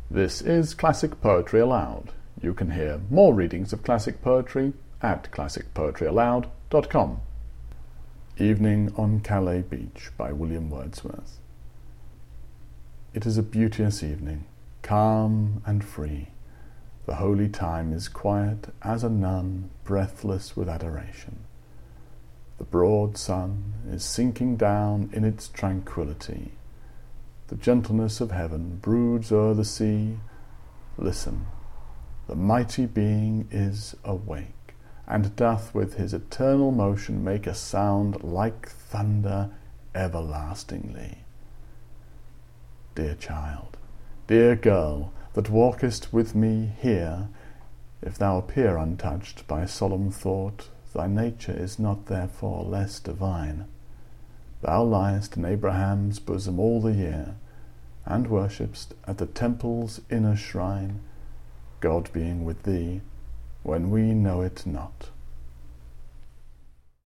This is Classic Poetry Aloud. You can hear more readings of classic poetry at classicpoetryaloud.com. Evening on Calais Beach by William Wordsworth. It is a beauteous evening, calm and free. The holy time is quiet as a nun, breathless with adoration. The broad sun is sinking down in its tranquillity. The gentleness of heaven broods o'er the sea. Listen, the mighty being is awake, and doth with his eternal motion make a sound like thunder everlastingly. Dear child, dear girl, that walkest with me here, if thou appear untouched by solemn thought, thy nature is not therefore less divine. Thou liest in Abraham's bosom all the year, and worshipst at the temple's inner shrine, God being with thee when we know it not.